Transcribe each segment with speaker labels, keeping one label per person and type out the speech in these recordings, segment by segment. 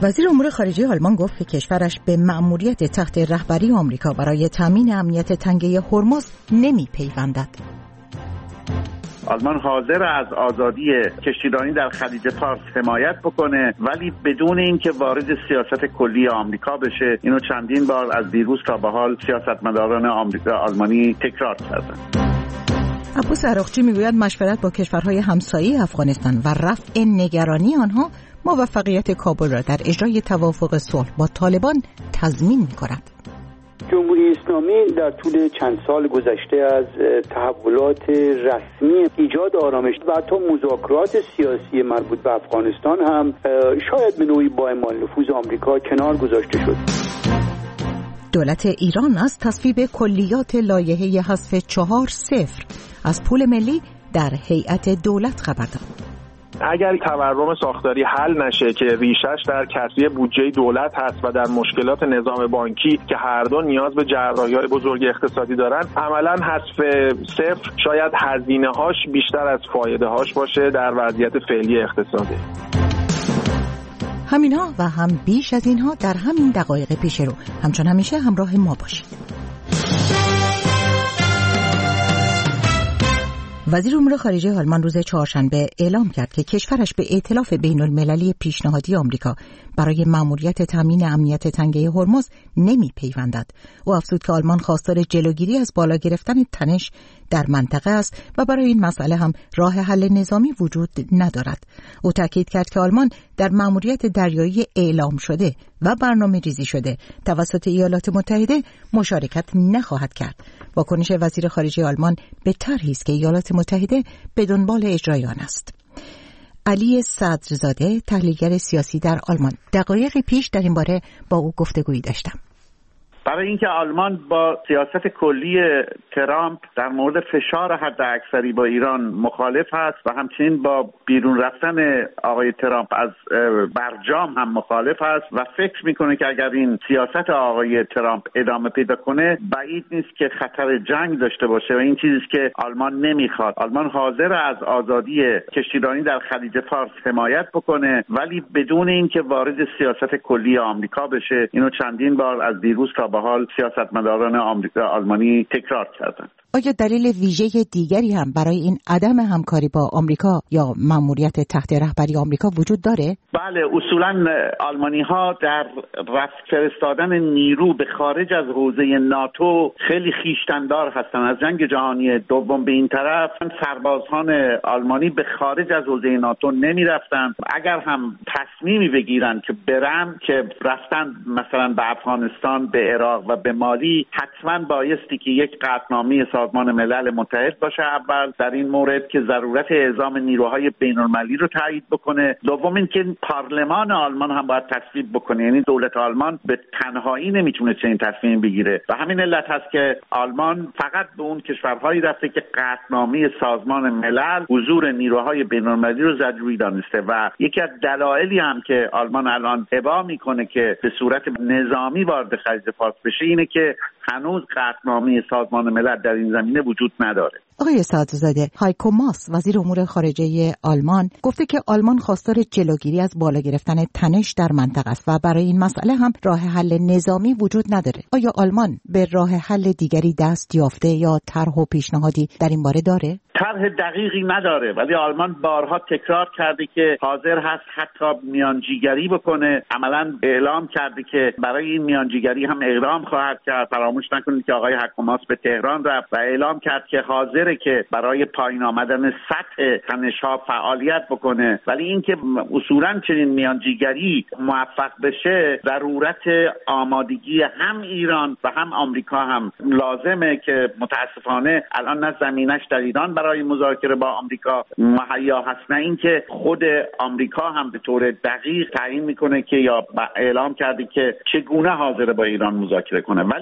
Speaker 1: وزیر امور خارجه آلمان گفت که کشورش به مأموریت تحت رهبری آمریکا برای تامین امنیت تنگه هرمز نمی‌پیوندد.
Speaker 2: آلمان حاضر از آزادی کشتیرانی در خلیج فارس حمایت بکنه، ولی بدون اینکه وارد سیاست کلی آمریکا بشه. اینو چندین بار از دیروز تا به حال سیاستمداران آلمانی تکرار کردن.
Speaker 1: عباس عراقچی میگوید مشورت با کشورهای همسایه افغانستان و رفع نگرانی آنها موفقیت کابل را در اجرای توافق صلح با طالبان تضمین می‌کند.
Speaker 3: جمهوری اسلامی در طول چند سال گذشته از تحولات رسمی ایجاد آرامش و حتی مذاکرات سیاسی مربوط به افغانستان هم شاید به نوعی با اعمال نفوذ آمریکا کنار گذاشته شد.
Speaker 1: دولت ایران از تصویب کلیات لایحه حذف 4-0 از پول ملی در هیئت دولت خبر داد.
Speaker 4: اگر تورم ساختاری حل نشه که ریشش در کسری بودجه دولت هست و در مشکلات نظام بانکی که هر دو نیاز به جراحی‌های بزرگ اقتصادی دارن، عملاً حذف 0 شاید هزینه‌هاش بیشتر از فایده‌هاش باشه در وضعیت فعلی اقتصادی.
Speaker 1: همینا و هم بیش از اینها در همین دقایق پیش رو. همچون همیشه همراه ما باشید. وزیر امور خارجه آلمان روز چهارشنبه اعلام کرد که کشورش به ائتلاف بین المللی پیشنهادی آمریکا برای مأموریت تامین امنیت تنگه هرمز نمی‌پیوندد. او افزود که آلمان خواستار جلوگیری از بالا گرفتن تنش در منطقه است و برای این مسئله هم راه حل نظامی وجود ندارد. او تاکید کرد که آلمان در مأموریت دریایی اعلام شده و برنامه‌ریزی شده توسط ایالات متحده مشارکت نخواهد کرد. واکنش وزیر خارجه آلمان به طرحی است که ایالات متحده به دنبال اجرای آن است. علی صدرزاده، تحلیلگر سیاسی در آلمان، دقایقی پیش در این باره با او گفتگویی داشتم.
Speaker 2: برای اینکه آلمان با سیاست کلی ترامپ در مورد فشار حداکثری با ایران مخالف است و همچنین با بیرون رفتن آقای ترامپ از برجام هم مخالف است و فکر میکنه که اگر این سیاست آقای ترامپ ادامه پیدا کنه بعید نیست که خطر جنگ داشته باشه و این چیزی که آلمان نمیخواد. آلمان حاضر از آزادی کشتیرانی در خلیج فارس حمایت بکنه، ولی بدون اینکه وارد سیاست کلی آمریکا بشه. اینو چندین بار از دیروز تا به حال سیاستمداران آلمانی تکرار کردند.
Speaker 1: آیا دلیل ویژه دیگری هم برای این عدم همکاری با آمریکا یا مأموریت تحت رهبری آمریکا وجود داره؟
Speaker 2: بله، اصولاً آلمانی‌ها در فرستادن نیرو به خارج از حوزه ناتو خیلی خویشتن‌دار هستند. از جنگ جهانی دوم به این طرف سربازان آلمانی به خارج از حوزه ناتو نمی‌رفتند. اگر هم تصمیمی بگیرن که برن، که رفتن مثلا به افغانستان، به عراق و به مالی، حتما بایستی که یک قطعنامه سازمان ملل متحد باشه اول در این مورد که ضرورت اعزام نیروهای بین‌المللی رو تایید بکنه. دوم اینکه پارلمان آلمان هم باید تصویب بکنه، یعنی دولت آلمان به تنهایی نمیتونه چنین تصمیم بگیره و همین علت هست که آلمان فقط به اون کشورهایی رفته که قطعنامه سازمان ملل حضور نیروهای بین‌المللی رو ضروری دانسته و یکی از دلایلی هم که آلمان الان ابا میکنه که به صورت نظامی وارد خلیج فارس بشه اینه که هنوز قطعنامه سازمان ملل در این زمینه وجود نداره.
Speaker 1: آقای صدرزاده، هایکو ماس، وزیر امور خارجه آلمان، گفته که آلمان خواستار جلوگیری از بالا گرفتن تنش در منطقه است و برای این مسئله هم راه حل نظامی وجود نداره. آیا آلمان به راه حل دیگری دست یافته یا طرح و پیشنهادی در این باره داره؟
Speaker 2: طرح دقیقی نداره، ولی آلمان بارها تکرار کرده که حاضر هست حتی میانجیگری بکنه. عملاً اعلام کرده که برای این میانجیگری هم اقدام خواهد کرد. فراموش نکنید که آقای هایکو ماس به تهران رفت و اعلام کرد که حاضره که برای پایین آمدن سطح تنش‌ها فعالیت بکنه، ولی اینکه اصولاً چنین میانجیگری موفق بشه ضرورت آمادگی هم ایران و هم آمریکا هم لازمه که متاسفانه الان نه زمینش در ایران برای مذاکره با آمریکا مهیا هست، نه اینکه خود آمریکا هم به طور دقیق تعیین میکنه که یا اعلام کرده که چگونه حاضر با ایران مذاکره کنه. ولی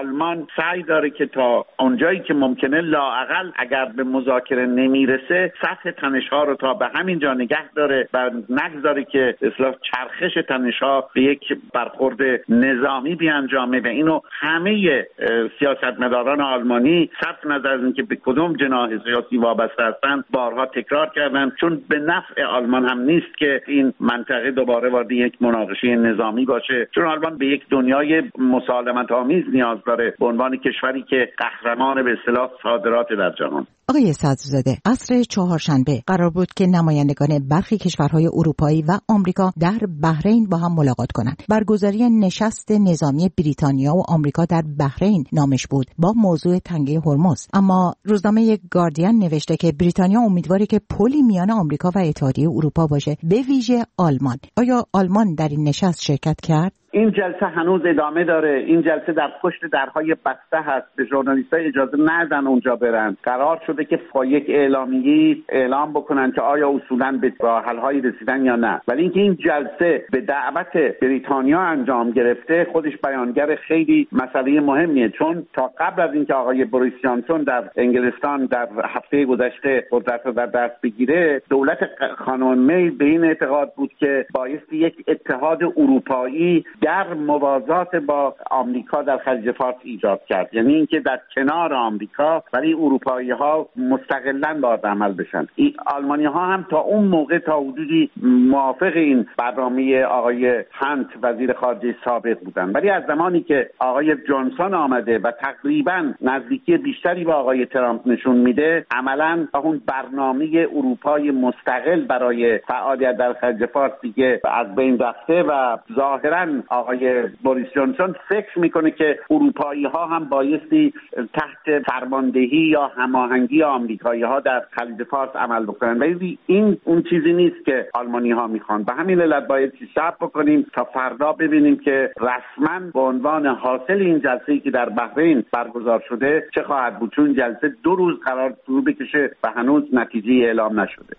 Speaker 2: آلمان سعی داره که تا اونجایی که ممکنه لااقل اگر به مذاکره نمیرسه سطح تنش‌ها رو تا به همین جا نگه داره و نگذاره که اصلاح چرخش تنش‌ها به یک برخورد نظامی بیانجامه و اینو همه سیاستمداران آلمانی صرف نظر از اینکه به کدوم جناح سیاسی وابسته هستند بارها تکرار کردن، چون به نفع آلمان هم نیست که این منطقه دوباره وارد یک مناقشه نظامی باشه، چون آلمان به یک دنیای مسالمت‌آمیز نیاز داره به عنوان کشوری که قهرمان به اصطلاح صادرات در جهان.
Speaker 1: آقای صدرزاده، عصر چهارشنبه قرار بود که نمایندگان برخی کشورهای اروپایی و آمریکا در بحرین با هم ملاقات کنند. برگزاری نشست نظامی بریتانیا و آمریکا در بحرین نامش بود با موضوع تنگه هرمز، اما روزنامه گاردین نوشته که بریتانیا امیدواره که پلی میان آمریکا و اتحادیه اروپا باشه، به ویژه آلمان. آیا آلمان در این نشست شرکت کرد؟
Speaker 2: این جلسه هنوز ادامه داره. این جلسه در پشت درهای بسته هست. به ژورنالیست‌ها اجازه ندن اونجا برن. قرار شده که با یک اعلامیه اعلام بکنن که آیا اصولاً به راه حل‌هایی رسیدن یا نه. ولی اینکه این جلسه به دعوت بریتانیا انجام گرفته خودش بیانگر خیلی مسئله مهمیه، چون تا قبل از اینکه آقای بوریس جانسون در انگلستان در هفته گذشته قدرت رو در دست بگیره، دولت خانم می به این اعتقاد بود که بایستی یک اتحاد اروپایی در موازات با آمریکا در خلیج فارس ایجاد کرد، یعنی اینکه در کنار آمریکا ولی اروپایی‌ها مستقلاً وارد عمل بشن. آلمانی‌ها هم تا اون موقع تا حدودی موافق این برنامه آقای هانت وزیر خارجه سابق بودن، ولی از زمانی که آقای جانسون آمده و تقریباً نزدیکی بیشتری به آقای ترامپ نشون میده، عملاً اون برنامه اروپای مستقل برای فعالیت در خلیج فارس دیگه از بین رفته و ظاهراً آقای بوریس جانسون فکر میکنه که اروپایی ها هم بایستی تحت فرماندهی یا هماهنگی آمریکایی ها در خلیج فارس عمل بکنن، ولی این اون چیزی نیست که آلمانی ها میخوان. به همین علت باید صبر بکنیم تا فردا ببینیم که رسما به عنوان حاصل این جلسه‌ای که در بحرین برگزار شده چه خواهد بود، چون جلسه 2 روز قرار فرو بکشه و هنوز نتیجه اعلام نشده.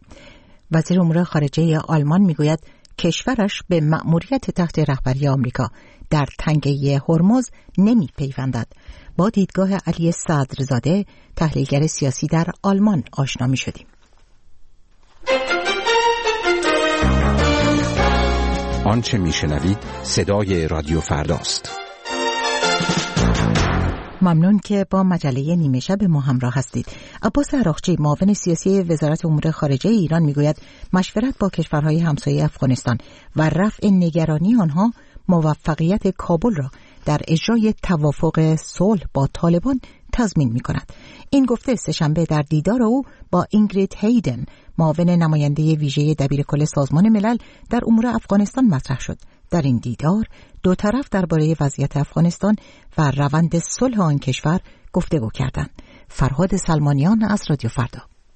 Speaker 1: وزیر امور خارجه آلمان میگوید کشورش به مأموریت تحت رهبری آمریکا در تنگه هرمز نمی پیوندد. با دیدگاه علی صدرزاده، تحلیلگر سیاسی در آلمان آشنا می شدیم.
Speaker 5: آنچه می شنوید صدای رادیو فرداست.
Speaker 1: ممنون که با مجله نیمه شب ما همراه هستید. عباس عراقچی، معاون سیاسی وزارت امور خارجه ایران میگوید مشورت با کشورهای همسایه افغانستان و رفع نگرانی آنها موفقیت کابل را در اجرای توافق صلح با طالبان تضمین می‌کند. این گفته سه‌شنبه در دیدار او با اینگرید هیدن، معاون نماینده ویژه دبیرکل سازمان ملل در امور افغانستان مطرح شد. در این دیدار دو طرف درباره وضعیت افغانستان و روند صلح آن کشور گفتگو کردند. فرهاد سلمانیان از رادیو فردا.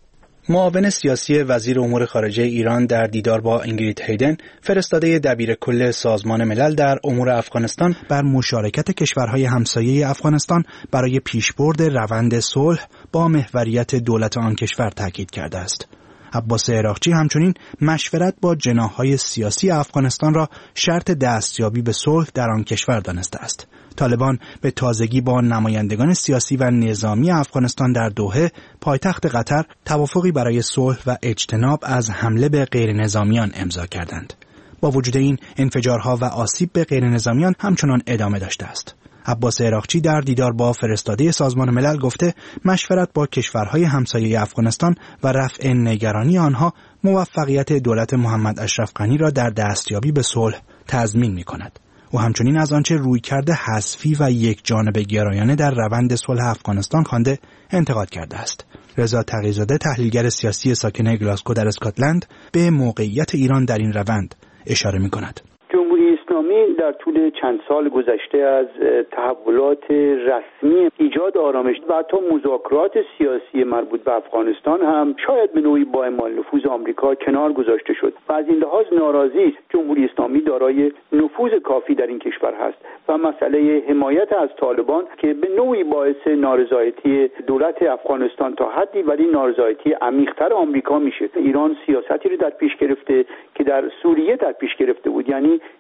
Speaker 6: معاون سیاسی وزیر امور خارجه ایران در دیدار با اینگرید هیدن، فرستاده دبیرکل سازمان ملل در امور افغانستان، بر مشارکت کشورهای همسایه افغانستان برای پیشبرد روند صلح با محوریت دولت آن کشور تاکید کرده است. عباس عراقچی همچنین مشورت با جناح‌های سیاسی افغانستان را شرط دستیابی به صلح در آن کشور دانسته است. طالبان به تازگی با نمایندگان سیاسی و نظامی افغانستان در دوحه، پایتخت قطر، توافقی برای صلح و اجتناب از حمله به غیر نظامیان امضا کردند. با وجود این، انفجارها و آسیب به غیر نظامیان همچنان ادامه داشته است. عباس عراقچی در دیدار با فرستاده سازمان ملل گفته مشورت با کشورهای همسایه افغانستان و رفع نگرانی آنها موفقیت دولت محمد اشرف غنی را در دستیابی به صلح تضمین می‌کند. او همچنین از آنچه رویکرد حذفی و یک جانبه گرایانه در روند صلح افغانستان خوانده انتقاد کرده است. رضا تقی‌زاده، تحلیلگر سیاسی ساکن گلاسگو در اسکاتلند، به موقعیت ایران در این روند اشاره می‌کند.
Speaker 3: جمهوری اسلامی در طول چند سال گذشته از تحولات رسمی ایجاد آرامش و حتی مذاکرات سیاسی مربوط به افغانستان هم شاید به نوعی با اعمال نفوذ آمریکا کنار گذاشته شد و از این لحاظ ناراضی است. جمهوری اسلامی دارای نفوذ کافی در این کشور هست و مسئله حمایت از طالبان که به نوعی باعث نارضایتی دولت افغانستان تا حدی ولی نارضایتی عمیق‌تر آمریکا میشه. ایران سیاستی رو در پیش گرفته که در سوریه در پیش گرفته بود، یعنی شکل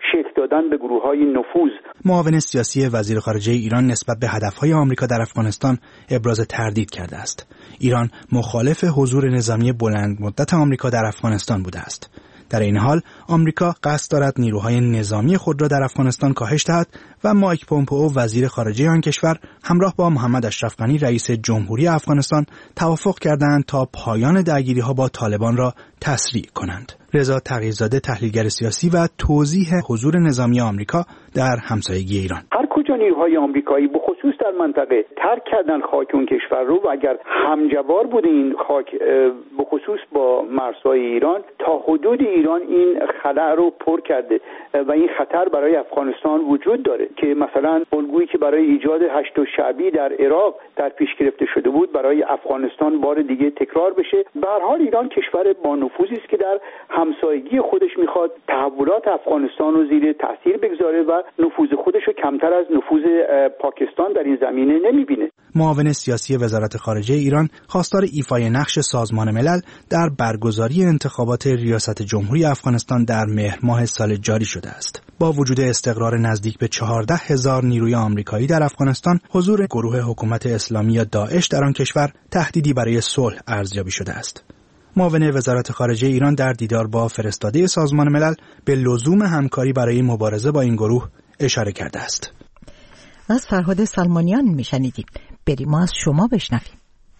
Speaker 3: دادن به گروه‌های نفوذ.
Speaker 6: معاون سیاسی وزیر خارجه ایران نسبت به هدف‌های آمریکا در افغانستان ابراز تردید کرده است. ایران مخالف حضور نظامی بلند مدت آمریکا در افغانستان بوده است. در این حال آمریکا قصد دارد نیروهای نظامی خود را در افغانستان کاهش دهد و مایک پومپئو وزیر خارجه آن کشور همراه با محمد اشرف غنی رئیس جمهوری افغانستان توافق کردند تا پایان درگیری‌ها با طالبان را تسریع کنند. رضا تغییرزاده تحلیلگر سیاسی و توضیح حضور نظامی آمریکا در همسایگی ایران.
Speaker 3: هر کجا نیروهای آمریکایی به خصوص در منطقه ترک کردن خاک اون کشور رو و اگر همجوار بوده این خاک به خصوص با مرزهای ایران تا حدود ایران این خلأ رو پر کرده و این خطر برای افغانستان وجود داره که مثلا الگویی که برای ایجاد هشت شعبی در عراق در پیش گرفته شده بود برای افغانستان بار دیگه تکرار بشه. به هر حال ایران کشور با نفوذی است که در همسایگی خودش میخواد تحولات افغانستان رو زیر تاثیر بگذاره و نفوذ خودش رو کمتر از نفوذ پاکستان در این زمینه نمیبینه.
Speaker 6: معاون سیاسی وزارت خارجه ایران خواستار ایفای نقش سازمان ملل در برگزاری انتخابات ریاست جمهوری افغانستان در مهر ماه سال جاری شده است. با وجود استقرار نزدیک به 14,000 نیروی آمریکایی در افغانستان، حضور گروه حکومت اسلامی یا داعش در آن کشور تهدیدی برای صلح ارزیابی شده است. معاون وزارت خارجه ایران در دیدار با فرستاده سازمان ملل به لزوم همکاری برای مبارزه با این گروه اشاره کرده است.
Speaker 1: از فرهاد سلمانیان میشنیدیم. بریم ما از شما بشنویم.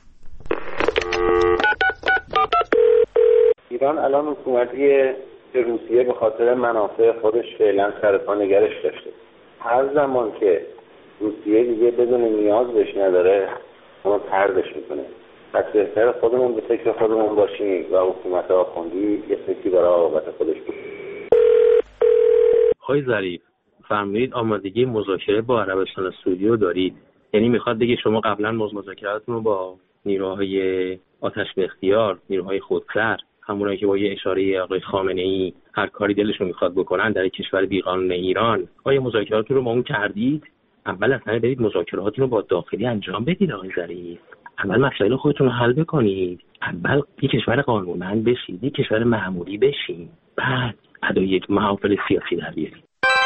Speaker 7: ایران الان حکومتی روسیه به خاطر منافع خودش فعلا سر پا نگرش داشته. هر زمان که روسیه دیگه بدون نیاز بهش نداره اون طردش میکنه. پس بهتر خودمون به فکر خودمون باشیم و حکومت آخوندی یه فکری برای عاقبت خودش بکنه.
Speaker 8: آقای ظریف فرمودید آمادگی مذاکره با عربستان سعودی رو دارید، یعنی میخواد بگه شما قبلا مذاکراتتون رو با نیروهای آتش به اختیار، نیروهای خودسر، همونایی که با یه اشاره آقای خامنه‌ای هر کاری دلشون میخواد بکنن در کشور بی‌قانون ایران، آیا مذاکراتتون رو با اون کردید؟ اول اصلا برید مذاکراتتون رو با داخلی انجام بدید آقای ظریف. اول مسائل خودتون رو حل بکنید. اول یک کشور قانونمند بشید، یک کشور معمولی بشید. بعد ادای محافل سیاسی در بیارید.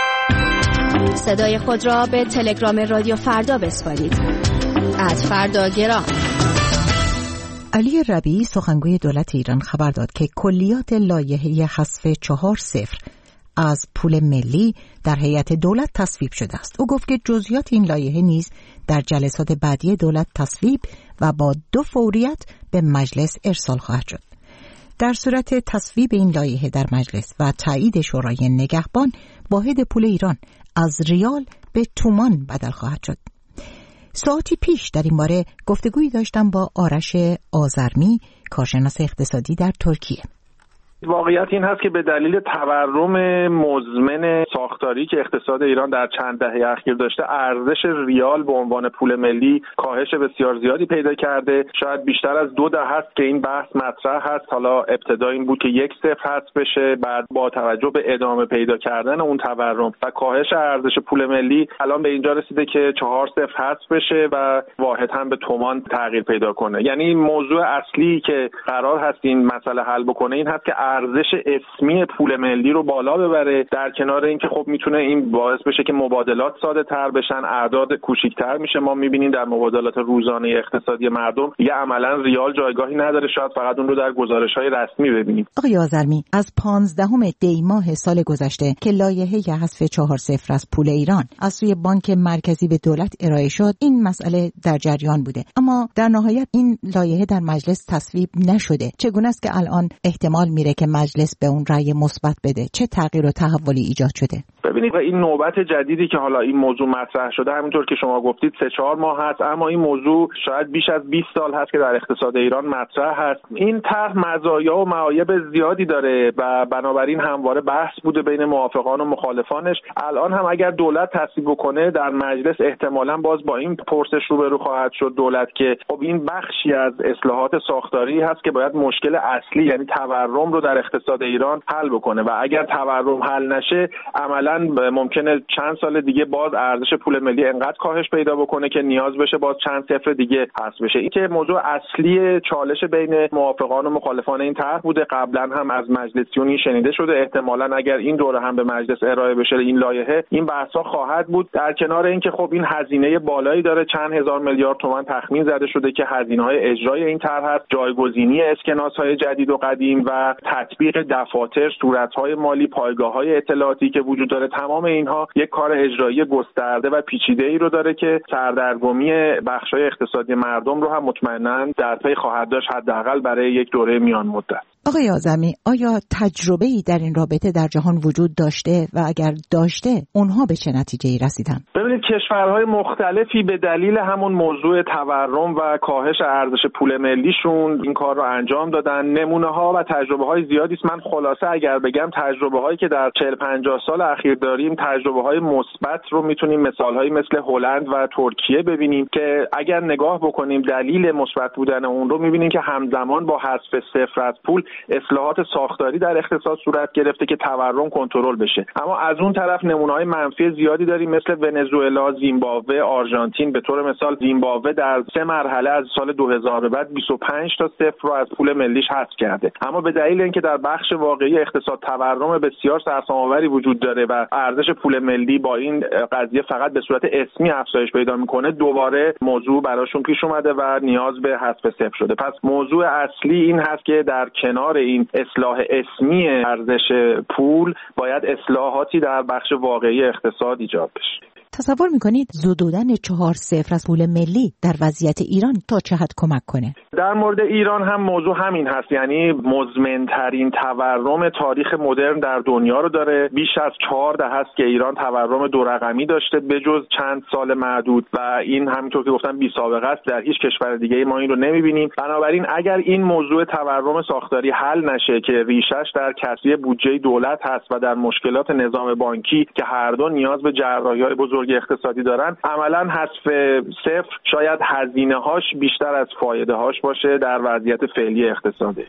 Speaker 9: صدای خود را به تلگرام رادیو فردا بسپارید. @فرداگرام.
Speaker 1: علی ربیعی سخنگوی دولت ایران خبر داد که کلیات لایحه حذف 4-0 از پول ملی در هیئت دولت تصویب شده است. او گفت که جزئیات این لایحه نیز در جلسات بعدی دولت تصویب و با 2 فوریت به مجلس ارسال خواهد شد. در صورت تصویب این لایحه در مجلس و تایید شورای نگهبان، واحد پول ایران از ریال به تومان بدل خواهد شد. ساعتی پیش در این باره گفتگویی داشتم با آرش آذرمی، کارشناس اقتصادی در ترکیه.
Speaker 4: واقعیت این هست که به دلیل تورم مزمن ساختاری که اقتصاد ایران در چند دهه اخیر داشته، ارزش ریال به عنوان پول ملی کاهش بسیار زیادی پیدا کرده. شاید بیشتر از 2 دهه است که این بحث مطرح هست. حالا ابتدا این بود که 1-0 حذف بشه، بعد با توجه به ادامه پیدا کردن اون تورم و کاهش ارزش پول ملی الان به اینجا رسیده که 4-0 حذف بشه و واحد هم به تومان تغییر پیدا کنه. یعنی موضوع اصلی که قرار هست این مسئله حل بکنه این هست که ارزش اسمی پول ملی رو بالا ببره، در کنار اینکه خب میتونه این باعث بشه که مبادلات ساده تر بشن، اعداد کوچیک‌تر میشه. ما میبینیم در مبادلات روزانه اقتصادی مردم یه عملا ریال جایگاهی نداره، شاید فقط اون رو در گزارش‌های رسمی ببینیم.
Speaker 1: آقای آذرمی، از 15 دی ماه سال گذشته که لایحه حذف 4-0 از پول ایران از سوی بانک مرکزی به دولت ارائه شد، این مسئله در جریان بوده، اما در نهایت این لایحه در مجلس تصویب نشده. چگونه است که الان احتمال میره که مجلس به اون رأی مثبت بده؟ چه تغییر و تحولی ایجاد شده؟
Speaker 4: ببینید این نوبت جدیدی که حالا این موضوع مطرح شده، همونطور که شما گفتید 3-4 ماه هست، اما این موضوع شاید بیش از 20 سال هست که در اقتصاد ایران مطرح هست. این طرح مزایا و معایب زیادی داره و بنابراین همواره بحث بوده بین موافقان و مخالفانش. الان هم اگر دولت تصویب بکنه در مجلس احتمالاً باز با این پرسش روبرو خواهد شد دولت که خب این بخشی از اصلاحات ساختاری هست که باید مشکل اصلی یعنی تورم رو در اقتصاد ایران حل بکنه و اگر تورم حل نشه عملاً ممکنه چند سال دیگه باز ارزش پول ملی انقدر کاهش پیدا بکنه که نیاز بشه باز چند صفر دیگه حذف بشه. این که موضوع اصلی چالش بین موافقان و مخالفان این طرح بوده. قبلا هم از مجلسیونی شنیده شده. احتمالاً اگر این دوره هم به مجلس ارائه بشه این لایحه، این بحث‌ها خواهد بود. در کنار اینکه خب این هزینه بالایی داره، چند هزار میلیارد تومان تخمین زده شده که هزینه‌های اجرای این طرح هست، جایگزینی اسکناس‌های جدید و قدیم و تطبیق دفاتر، صورت‌های مالی، پایگاه‌های اطلاعاتی که وجود داره. تمام اینها یک کار اجرایی گسترده و پیچیده‌ای رو داره که سردرگمی بخش‌های اقتصادی مردم رو هم مطمئناً در پی خواهد داشت، حداقل برای یک دوره میان مدت.
Speaker 1: آقای اعظمی، آیا تجربه‌ای در این رابطه در جهان وجود داشته و اگر داشته اونها به چه نتیجه‌ای رسیدن؟
Speaker 4: ببینید کشورهای مختلفی به دلیل همون موضوع تورم و کاهش ارزش پول ملیشون این کار رو انجام دادن. نمونه‌ها و تجربه‌های زیادی است. من خلاصه اگر بگم تجربه‌هایی که در 40-50 سال اخیر داریم تجربه‌های مثبت رو میتونیم مثال‌هایی مثل هلند و ترکیه ببینیم که اگر نگاه بکنیم دلیل مثبت بودن اون رو می‌بینیم که همزمان با حذف صفر از پول اصلاحات ساختاری در اقتصاد صورت گرفته که تورم کنترل بشه. اما از اون طرف نمونه‌های منفی زیادی داریم مثل ونزوئلا، زیمبابوه، آرژانتین. به طور مثال زیمبابوه در 3 مرحله از سال 2000 به بعد 25 تا صفر رو از پول ملیش حذف کرده. اما به دلیل اینکه در بخش واقعی اقتصاد تورم بسیار سرسام‌آوری وجود داره و ارزش پول ملی با این قضیه فقط به صورت اسمی افزایش پیدا می‌کنه، دوباره موضوع براشون پیش اومده و نیاز به حذف صفر شده. پس موضوع اصلی این هست که در کنار این اصلاح اسمی ارزش پول باید اصلاحاتی در بخش واقعی اقتصاد ایجاد بشه.
Speaker 1: تصور میکنید زدودن 4 صفر از پول ملی در وضعیت ایران تا چه حد کمک کنه؟
Speaker 4: در مورد ایران هم موضوع همین هست، یعنی مزمن‌ترین تورم تاریخ مدرن در دنیا رو داره. بیش از 4 دهه است که ایران تورم 2 رقمی داشته به جز چند سال معدود و این همینطور که گفتم بی سابقه است. در هیچ کشور دیگه ما این رو نمی‌بینیم. بنابراین اگر این موضوع تورم ساختاری حل نشه که ریشش در کسری بودجه دولت هست و در مشکلات نظام بانکی که هر دو نیاز به جراحی‌های بزرگ اقتصادی دارن، عملاً حذف صفر شاید هزینه‌هاش بیشتر از فایده‌هاش باشه در وضعیت فعلی اقتصادی.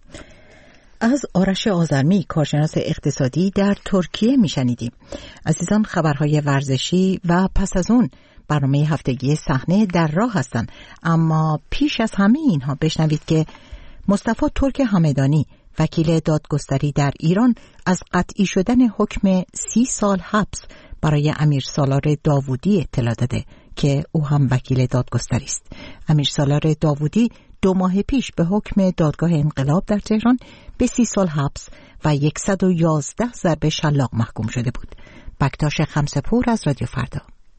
Speaker 1: از آرش آذرمی، کارشناس اقتصادی در ترکیه میشنیدیم. عزیزان، خبرهای ورزشی و پس از اون برنامه هفتگی صحنه در راه هستند. اما پیش از همه اینها بشنوید که مصطفی ترک همدانی، وکیل دادگستری در ایران، از قطعی شدن حکم 30 سال حبس برای امیر سالار داوودی اطلاع داده که او هم وکیل دادگستری است. امیر سالار داوودی 2 ماه پیش به حکم دادگاه انقلاب در تهران به 30 سال حبس و 111 ضرب شلاق محکوم شده بود. بکتاش خمسه‌پور از رادیو فردا.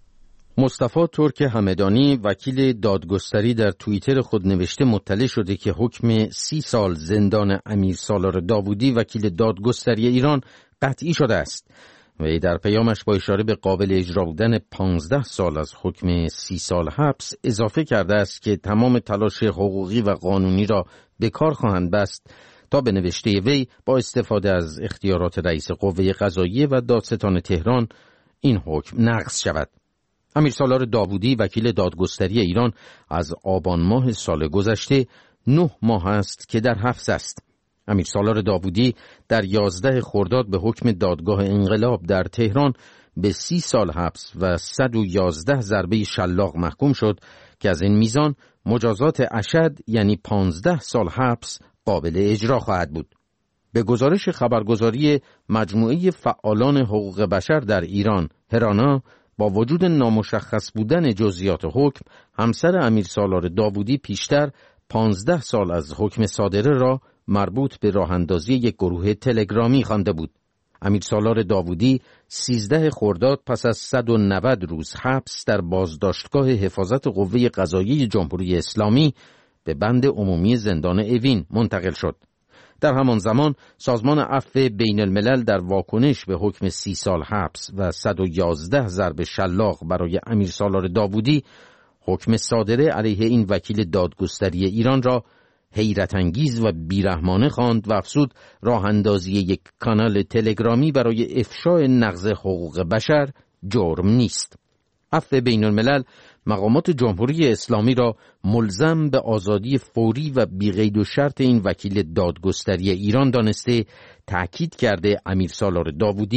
Speaker 10: مصطفی ترک همدانی، وکیل دادگستری، در توییتر خود نوشته مطلع شده که حکم 30 سال زندان امیر سالار داوودی، وکیل دادگستری ایران، قطعی شده است. و در پیامش با اشاره به قابل اجرا بودن 15 سال از حکم 30 سال حبس اضافه کرده است که تمام تلاش حقوقی و قانونی را به کار خواهند بست تا به نوشته وی با استفاده از اختیارات رئیس قوه قضاییه و دادستان تهران این حکم نقض شود. امیر سالار داوودی، وکیل دادگستری ایران، از آبان ماه سال گذشته 9 ماه است که در حبس است. امیر سالار داوودی در 11 خرداد به حکم دادگاه انقلاب در تهران به 30 سال حبس و 111 ضربه شلاق محکوم شد که از این میزان مجازات اشد یعنی 15 سال حبس قابل اجرا خواهد بود. به گزارش خبرگزاری مجموعه فعالان حقوق بشر در ایران، هرانا، با وجود نامشخص بودن جزئیات حکم، همسر امیر سالار داوودی پیشتر 15 سال از حکم صادره را مربوط به راه اندازی یک گروه تلگرامی خوانده بود. امیر سالار داوودی 13 خرداد پس از 190 روز حبس در بازداشتگاه حفاظت قوه قضاییه جمهوری اسلامی به بند عمومی زندان اوین منتقل شد. در همان زمان سازمان عفو بین الملل در واکنش به حکم 30 سال حبس و 111 ضرب شلاق برای امیر سالار داوودی، حکم صادره علیه این وکیل دادگستری ایران را حیرت انگیز و بیرحمانه خواند و افزود راه اندازی یک کانال تلگرامی برای افشای نقض حقوق بشر جرم نیست. عفو بین الملل مقامات جمهوری اسلامی را ملزم به آزادی فوری و بی‌قید و شرط این وکیل دادگستری ایران دانسته، تأکید کرده امیر سالار داوودی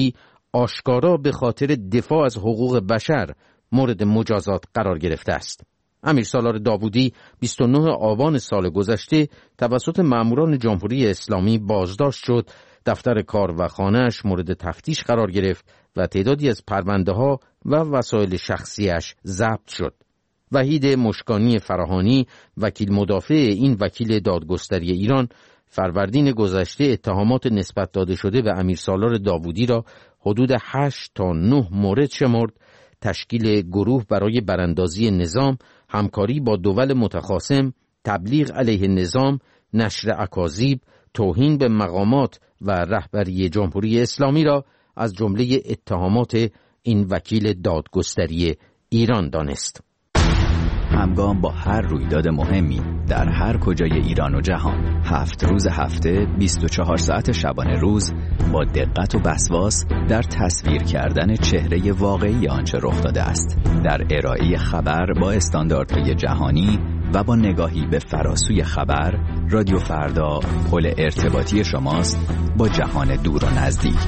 Speaker 10: آشکارا به خاطر دفاع از حقوق بشر مورد مجازات قرار گرفته است. امیر سالار داوودی 29 آبان سال گذشته توسط ماموران جمهوری اسلامی بازداشت شد، دفتر کار و خانه‌اش مورد تفتیش قرار گرفت و تعدادی از پرونده‌ها و وسایل شخصیش ضبط شد. وحید مشکانی فراهانی، وکیل مدافع این وکیل دادگستری ایران، فروردین گذشته اتهامات نسبت داده شده به امیر سالار داوودی را حدود 8 تا 9 مورد شمرد: تشکیل گروه برای براندازی نظام، همکاری با دول متخاصم، تبلیغ علیه نظام، نشر اکاذیب، توهین به مقامات و رهبری جمهوری اسلامی را از جمله اتهامات این وکیل دادگستری ایران دانست.
Speaker 11: همگام با هر رویداد مهمی در هر کجای ایران و جهان، 7 روز هفته 24 ساعت شبانه روز با دقت و وسواس در تصویر کردن چهره واقعی آنچه رخ داده است، در ارائه خبر با استانداردهای جهانی و با نگاهی به فراسوی خبر، رادیو فردا پل ارتباطی شماست با جهان دور و نزدیک.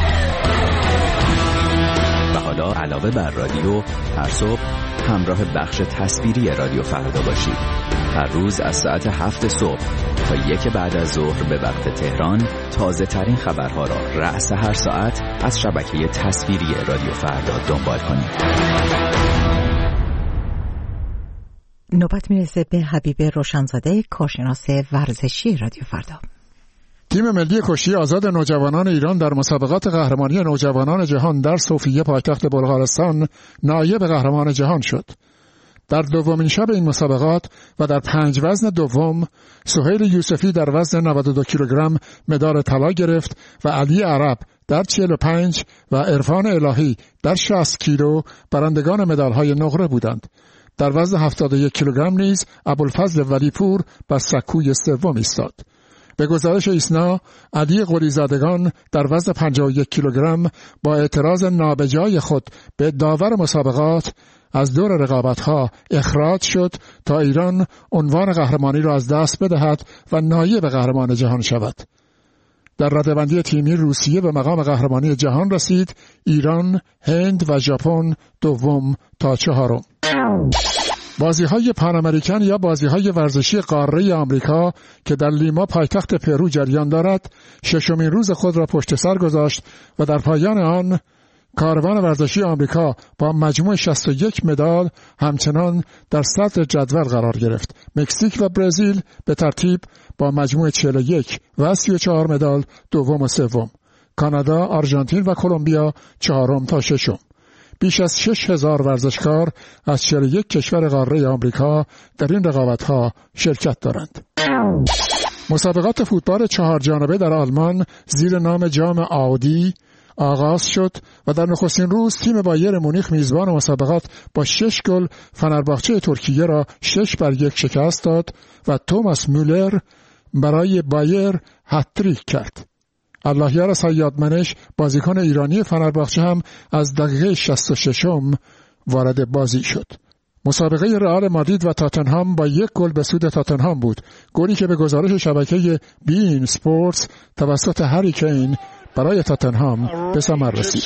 Speaker 11: و حالا علاوه بر رادیو، هر صبح همراه بخش تصویری رادیو فردا باشید. هر روز از ساعت 7 صبح تا 1 بعد از ظهر به وقت تهران تازه ترین خبرها را رأس هر ساعت از شبکه تصویری رادیو فردا دنبال کنید.
Speaker 1: نوبت میرسه به حبیب روشنزاده، کارشناس ورزشی رادیو فردا.
Speaker 12: تیم ملی کشتی آزاد نوجوانان ایران در مسابقات قهرمانی نوجوانان جهان در سوفیه پایتخت بلغارستان نایب قهرمان جهان شد. در دومین شب این مسابقات و در 5 وزن دوم، سهیل یوسفی در وزن 92 کیلوگرم مدال طلا گرفت و علی عرب در 45 و عرفان الهی در 60 کیلو برندگان مدال‌های نقره بودند. در وزن 71 کیلوگرم نیز ابوالفضل ولیپور بر سکوی سوم ایستاد. به گزارش ایسنا، علی قلیزادگان در وزن 51 کیلوگرم با اعتراض نابجای خود به داور مسابقات از دور رقابت‌ها اخراج شد تا ایران عنوان قهرمانی را از دست بدهد و نایب قهرمان جهان شود. در رده‌بندی تیمی روسیه به مقام قهرمانی جهان رسید. ایران، هند و ژاپن دوم تا چهارم. بازی‌های پان امریکن یا بازی‌های ورزشی قاره آمریکا که در لیما پایتخت پرو جریان دارد، ششمین روز خود را پشت سر گذاشت و در پایان آن کاروان ورزشی آمریکا با مجموع 61 مدال همچنان در صدر جدول قرار گرفت. مکزیک و برزیل به ترتیب با مجموع 41 و 34 مدال دوم و سوم. کانادا، آرژانتین و کلمبیا چهارم تا ششم. بیش از 6000 ورزشکار از 41 کشور قاره آمریکا در این رقابت‌ها شرکت دارند. مسابقات فوتبال 4 جانبه در آلمان زیر نام جام آودی آغاز شد و در نخستین روز تیم بایر مونیخ میزبان مسابقات با 6 گل فنرباغچه ترکیه را 6-1 شکست داد و توماس مولر برای بایر هتریک کرد. اللهیار سیادمنش، بازیکن ایرانی فنرباغچه، هم از دقیقه 66 وارد بازی شد. مسابقه رئال مادرید و تاتنهام با 1 گل به سود تاتنهام بود، گلی که به گزارش شبکه بین اسپورتس توسط هری کین برای تاتنهام به ثمر رسید.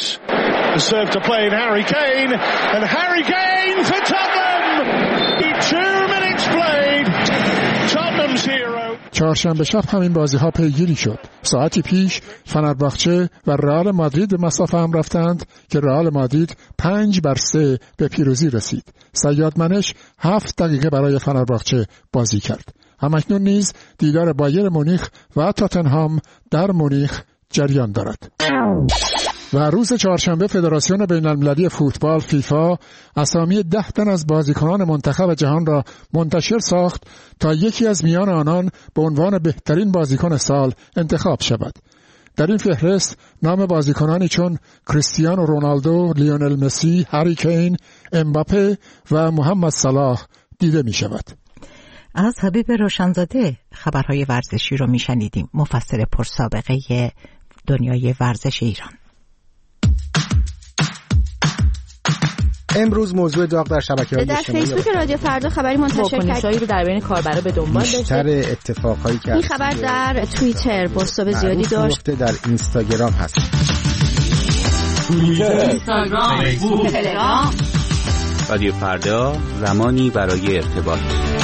Speaker 12: چهارشنبه شب همین بازی‌ها پیگیری شد. ساعتی پیش فنرباغچه و رئال مادرید به مسافه هم رفتند که رئال مادرید 5-3 به پیروزی رسید. سیادمنش 7 دقیقه برای فنرباغچه بازی کرد. همکنون نیز دیدار بایر مونیخ و تاتنهام در مونیخ جریان دارد. و روز چهارشنبه فدراسیون بین‌المللی فوتبال فیفا اسامی 10 تن از بازیکنان منتخب جهان را منتشر ساخت تا یکی از میان آنان به عنوان بهترین بازیکن سال انتخاب شود. در این فهرست نام بازیکنانی چون کریستیانو رونالدو، لیونل مسی، هری کین، امباپه و محمد صلاح دیده می شود.
Speaker 1: از حبیب روشنزاده خبرهای ورزشی رو می شنیدیم، مفسر پرسابقه دنیای ورزش ایران.
Speaker 13: امروز موضوع داغ در شبکه‌های
Speaker 9: اجتماعی در فیسبوک رادیو فردا خبری منتشر کردیم رو در بین کاربرا به دنبال داشته.
Speaker 13: بیشتر اتفاقایی که
Speaker 9: این خبر در توییتر بازتاب زیادی داشت.
Speaker 13: در اینستاگرام هست.
Speaker 14: توییتر، اینستاگرام، فیسبوک، تلگرام.
Speaker 11: رادیو فردا، زمانی برای ارتباط.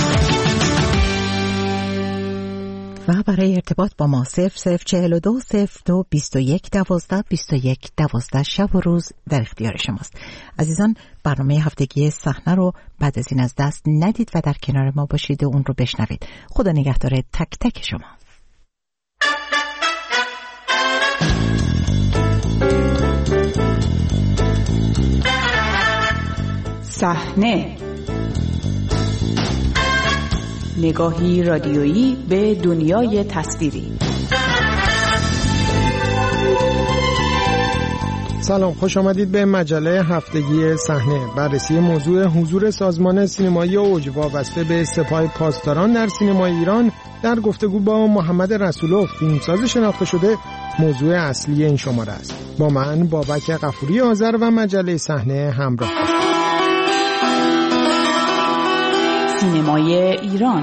Speaker 1: و برای ارتباط با ما 0042 02 21 12 21 12 شب و روز در اختیار شماست. عزیزان، برنامه هفتگی صحنه رو بعد از این از دست ندید و در کنار ما باشید و اون رو بشنوید. خدا نگهدار تک تک شما.
Speaker 15: صحنه، نگاهی رادیویی به دنیای تصویری.
Speaker 16: سلام، خوش آمدید به مجله هفتگی صحنه. بررسی موضوع حضور سازمان سینمایی اوج وابسته به سپاه پاسداران در سینمای ایران در گفتگو با محمد رسولوف، فیلمساز شناخته شده، موضوع اصلی این شماره است. با من بابک غفوری آذر و مجله صحنه همراه.
Speaker 15: سینمای ایران.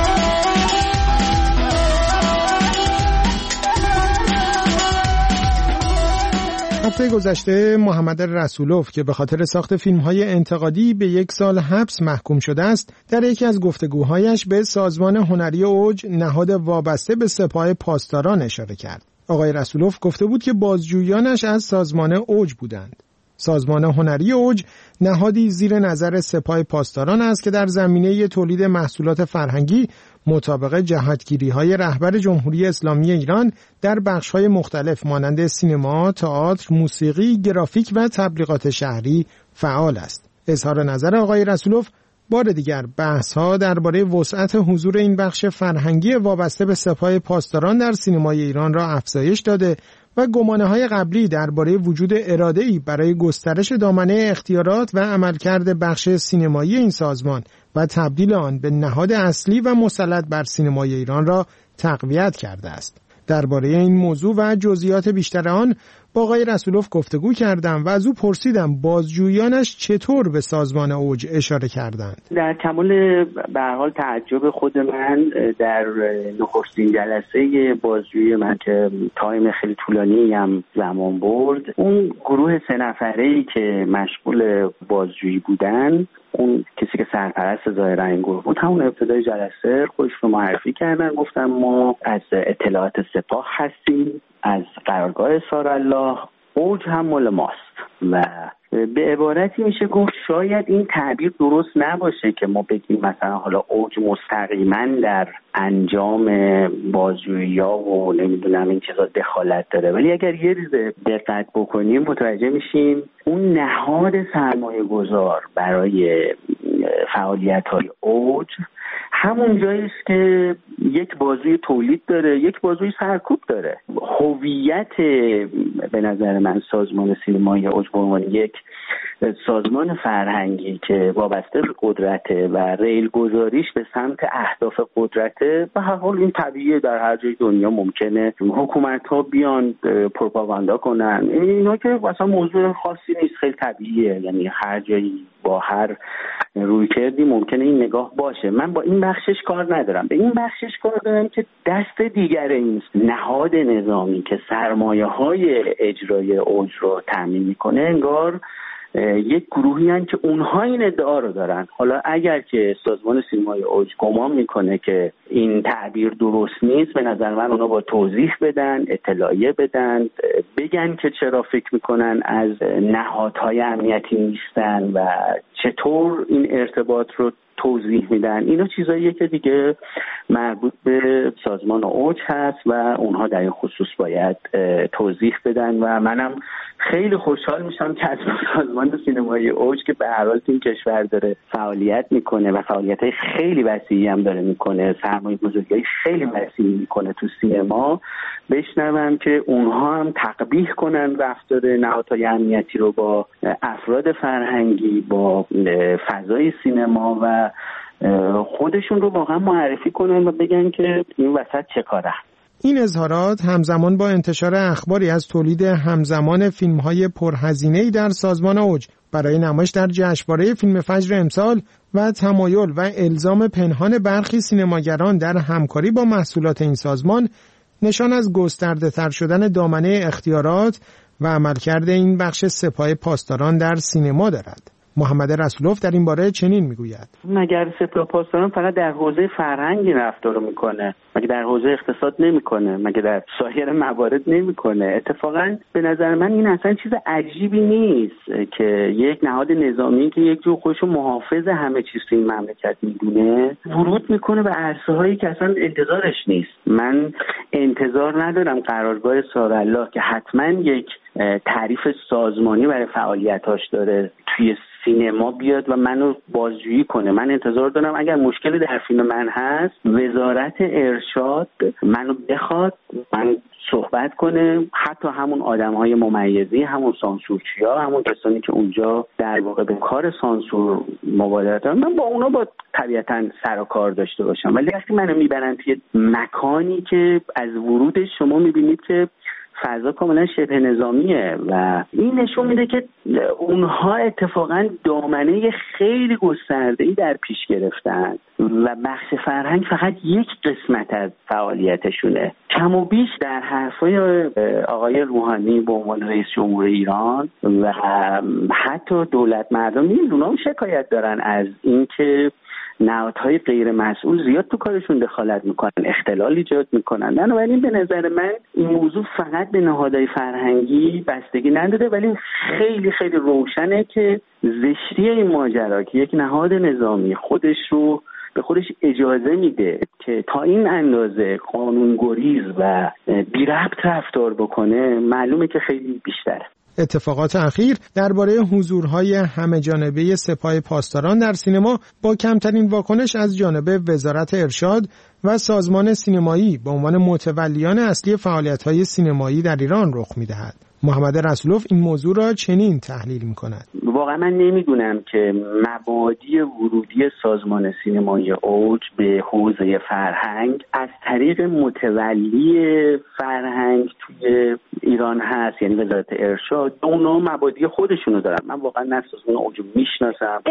Speaker 16: هفته گذشته محمد رسولوف که به خاطر ساخت فیلم‌های انتقادی به 1 سال حبس محکوم شده است، در یکی از گفتگوهایش به سازمان هنری اوج، نهاد وابسته به سپاه پاسداران، اشاره کرد. آقای رسولوف گفته بود که بازجویانش از سازمان اوج بودند. سازمان هنری اوج نهادی زیر نظر سپاه پاسداران است که در زمینه تولید محصولات فرهنگی مطابق جهتگیری‌های رهبر جمهوری اسلامی ایران در بخش‌های مختلف مانند سینما، تئاتر، موسیقی، گرافیک و تبلیغات شهری فعال است. اظهار نظر آقای رسولوف بار دیگر بحث‌ها درباره وسعت حضور این بخش فرهنگی وابسته به سپاه پاسداران در سینمای ایران را افزایش داده و گمانه‌های قبلی درباره وجود اراده‌ای برای گسترش دامنه اختیارات و عملکرد بخش سینمایی این سازمان و تبدیل آن به نهاد اصلی و مسلط بر سینمای ایران را تقویت کرده است. درباره این موضوع و جزئیات بیشتر آن با آقای رسولوف گفتگو کردم و از او پرسیدم بازجویانش چطور به سازمان اوج اشاره کردند.
Speaker 3: در کمال به هر حال تعجب خود من در نخستین جلسه بازجویی من که تایم خیلی طولانی هم زمان برد، اون گروه 3 نفره‌ای که مشغول بازجویی بودن، اون کسی که سرپرست ظاهرا این گروه بود، همون ابتدای جلسه خودش رو معرفی کردن، گفتن ما از اطلاعات سپاه هستیم، از قرارگاه سارالله، اوج هم مال ماست. و به عبارتی میشه گفت شاید این تعبیر درست نباشه که ما بگیم مثلا حالا اوج مستقیما در انجام بازجویی‌ها و نمیدونم این چیزا دخالت داره، ولی اگر یه ریزه دقت بکنیم متوجه میشیم اون نهاد سرمایه گذار برای فعالیت‌های اوج همون جایی است که یک بازوی تولید داره، یک بازوی سرکوب داره. هویت به نظر من سازمان سینمایی اوج به عنوان یک سازمان فرهنگی که وابسته به قدرته و ریل گذاریش به سمت اهداف قدرته، به هر حال این طبیعیه، در هر جای دنیا ممکنه حکومت‌ها بیان پروپاگاندا کنن، اینا که مثلا موضوع خاصی نیست، خیلی طبیعیه، یعنی هر جایی با هر روی کردی ممکنه این نگاه باشه. من با این بخشش کار ندارم، به این بخشش کار دارم که دست دیگر این نهاد نظامی که سرمایه‌های اجرای اوج رو تامین میکنه انگار یک گروهی هستند که اونها این ادعا رو دارن. حالا اگر که سازمان سینمای اوج گمان میکنه که این تعبیر درست نیست، به نظر من اونا با توضیح بدن، اطلاعیه بدن، بگن که چرا فکر میکنن از نهادهای امنیتی نیستن و چطور این ارتباط رو توضیح میدن. اینا چیزاییه که دیگه مربوط به سازمان اوج هست و اونها در این خصوص باید توضیح بدن و منم خیلی خوشحال میشم که از سازمان سینمای اوج که به هر حال این کشور داره فعالیت میکنه و فعالیت‌های خیلی وسیعی هم داره میکنه، سرمایه‌گذاری‌های خیلی وسیعی میکنه تو سینما، بشنوم که اونها هم تقبیح کنن رفتار نهادهای امنیتی رو با افراد فرهنگی، با فضای سینما و خودشون رو واقعا معرفی کنن و بگن که این وسط چه کاره.
Speaker 16: این اظهارات همزمان با انتشار اخباری از تولید همزمان فیلم‌های پرهزینه‌ای در سازمان اوج برای نمایش در جشنواره فیلم فجر امسال و تمایل و الزام پنهان برخی سینماگران در همکاری با محصولات این سازمان نشان از گسترده‌تر شدن دامنه اختیارات و عملکرد این بخش سپاه پاسداران در سینما دارد. محمد رسولوف در این باره چنین میگوید:
Speaker 3: مگر سپاه پاسداران فقط در حوزه فرهنگ این رفتار رو میکنه؟ مگه در حوزه اقتصاد نمیکنه؟ مگه در سایر موارد نمیکنه؟ اتفاقا به نظر من این اصلا چیز عجیبی نیست که یک نهاد نظامی که یک جو خودشو محافظ همه چیز تو این مملکت میدونه ورود میکنه به عرصه‌هایی که اصلا انتظارش نیست. من انتظار ندارم قرارگاه سارالله که حتما یک تعریف سازمانی برای فعالیتاش داره توی سینما بیاد و منو بازجویی کنه. من انتظار دارم اگر مشکلی در فیلم من هست وزارت ارشاد منو بخواد، من صحبت کنه، حتی همون آدم‌های ممیزی، همون سانسورچیا، همون کسانی که اونجا در واقع به کار سانسور مبادرت دارن، من با اونا با طبیعتاً سر و کار داشته باشم. ولی وقتی منو میبرن توی مکانی که از ورودش شما میبینید که فضا کاملا شبه نظامیه و این نشون میده که اونها اتفاقا دامنه خیلی گسترده‌ای در پیش گرفتن و بخش فرهنگ فقط یک قسمت از فعالیتشونه. کم و بیش در حرفای آقای روحانی به عنوان رئیس جمهور ایران و حتی دولت مردم اونا شکایت دارن از اینکه نهادهای غیر مسئول زیاد تو کارشون دخالت میکنن، اختلال ایجاد میکنن. بنابراین به نظر من این موضوع فقط به نهادهای فرهنگی بستگی نداره، ولی خیلی خیلی روشنه که زشتی این ماجرا که یک نهاد نظامی خودش رو به خودش اجازه میده که تا این اندازه قانونگریز و بی ربط رفتار بکنه، معلومه که خیلی بیشتره.
Speaker 16: اتفاقات اخیر درباره حضورهای همه‌جانبه سپاه پاسداران در سینما با کمترین واکنش از جانب وزارت ارشاد و سازمان سینمایی به عنوان متولیان اصلی فعالیت‌های سینمایی در ایران رخ می‌دهد. محمد رسولوف این موضوع را چنین تحلیل می‌کند:
Speaker 3: واقعا من نمیدونم که مبادی ورودی سازمان سینمایی اوج به حوزه فرهنگ از طریق متولی فرهنگ توی ایران هست، یعنی وزارت ارشاد. اونا مبادی خودشونو دارن. من واقعا نه سازمان اوج میشناسم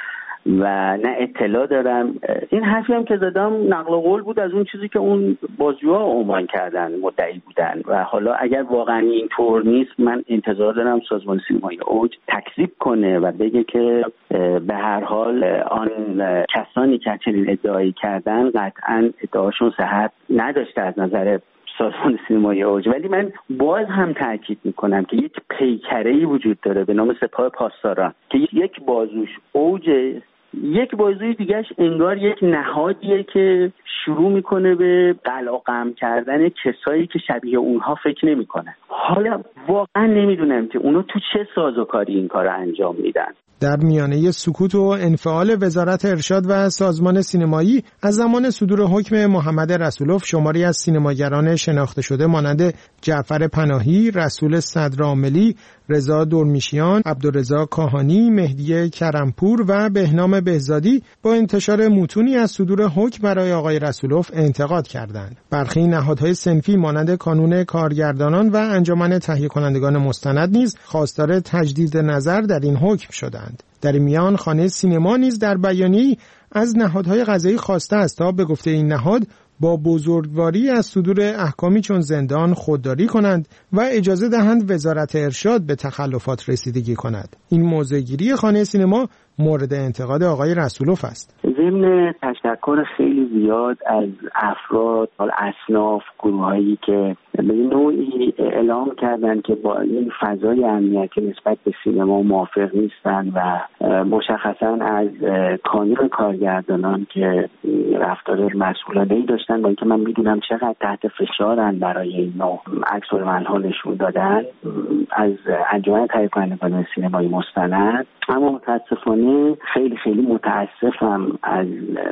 Speaker 3: و نه اطلاع دارم. این حرفی هم که زدم نقل قول بود از اون چیزی که اون بازجوها عنوان کردن، مدعی بودن. و حالا اگر واقعا این طور نیست، من انتظار دارم سازمان سینمای اوج تکذیب کنه و بگه که به هر حال آن کسانی که چنین ادعایی کردن قطعا ادعاشون صحت نداشته از نظر سازمان سینمای اوج. ولی من باز هم تاکید میکنم که یک پیکره‌ای وجود داره به نام سپاه پاسداران که یک بازوش اوجه، یک بازوی دیگهش انگار یک نهادیه که شروع میکنه به قلقم کردن کسایی که شبیه اونها فکر نمیکنن. حالا واقعا نمیدونم که اونا تو چه سازوکاری این کار رو انجام میدن.
Speaker 16: در میانه سکوت و انفعال وزارت ارشاد و سازمان سینمایی از زمان صدور حکم محمد رسولوف، شماری از سینماگران شناخته شده مانند جعفر پناهی، رسول صدرعاملی، رضا درمیشیان، عبدالرضا کاهانی، مهدی کرمپور و بهنام بهزادی با انتشار متونی از صدور حکم برای آقای رسولوف انتقاد کردند. برخی نهادهای صنفی مانند کانون کارگردانان و انجمن تهیه کنندگان مستند نیز خواستار تجدید نظر در این حکم شدند. در این میان خانه سینما نیز در بیانیه‌ای از نهادهای قضایی خواسته است تا به گفته این نهاد با بزرگواری از صدور احکامی چون زندان خودداری کنند و اجازه دهند وزارت ارشاد به تخلفات رسیدگی کند. این موضع‌گیری خانه سینما مورد انتقاد آقای رسولوف است.
Speaker 3: ضمن تشکر خیلی زیاد از افراد، اصناف، گروهایی که به نوعی اعلام کردن که با این فضای امنیتی نسبت به سینما موافق نیستن و مشخصا از کانون کارگردانان که رفتار مسئولانه‌ای داشتن، با اینکه من میدونم چقدر تحت فشارن برای این نوع عکس‌العمل‌ها نشون دادن، از انجمن تهیه کنندگان سینمایی مستند. اما متاسفانه خیلی خیلی متاسفم از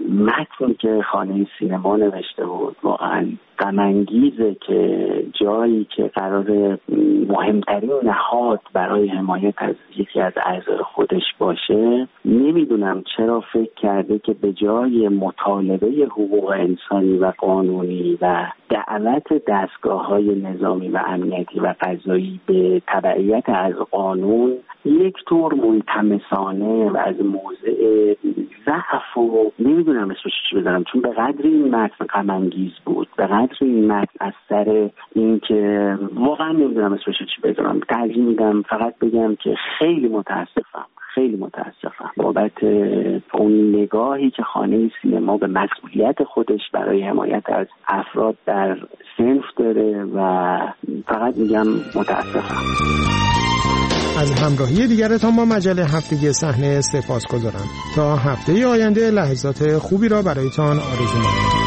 Speaker 3: متنی که خانه سینما نوشته بود. واقعا غم انگیزه که جایی که قرار مهمترین نهاد برای حمایت از یکی از اعضای خودش باشه، نمیدونم چرا فکر کرده که به جای مطالبه حقوق انسانی و قانونی و دعوت دستگاه‌های نظامی و امنیتی و قضایی به تبعیت از قانون،
Speaker 17: یک طور ملتمسانه و از موضع ضعف و نمیدونم اسمش چی بذارم، چون به قدر این متن غم انگیز بود، به قدر این متن از سر این که واقعا نمیدونم اسمش چی بذارم، ترجیح میدم فقط بگم که خیلی متاسفم بابت اون نگاهی که خانه سینما به مسئولیت خودش برای حمایت از افراد در صنف داره و فقط میگم متاسفم.
Speaker 16: از همراهی دیگرتان با مجله هفتگی صحنه سپاسگزارم. تا هفته آینده لحظات خوبی را برایتان آرزو می‌کنم.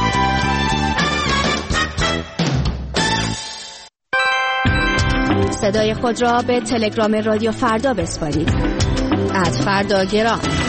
Speaker 9: صدای خود را به تلگرام رادیو فردا بسپارید. @فرداگرام